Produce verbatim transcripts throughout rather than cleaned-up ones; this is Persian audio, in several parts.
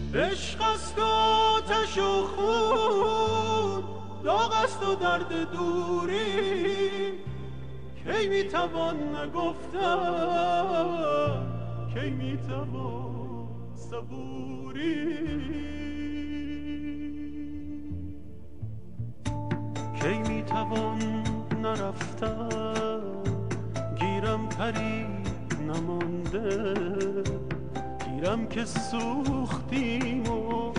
عشق است و آتش و خون، داغ است و درد دوری. کی میتوان نگفتن، کی میتوان صبوری. کی میتوان نرفتن، گیرم پری نمانده. گیرم که سوختیم و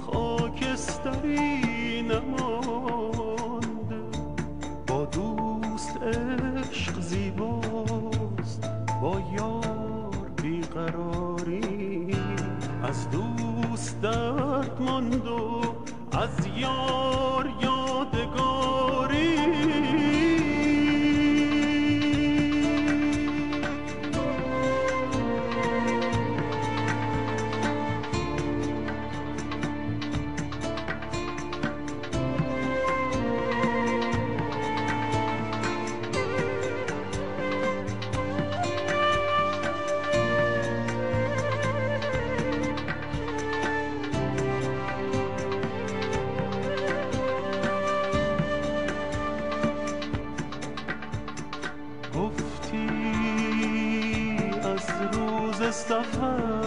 خاکستری نمانده. با دوست عشق زیباست، با یار بیقراری. از دوست درد ماند و از یار یادگاری. گفتی از روز سفر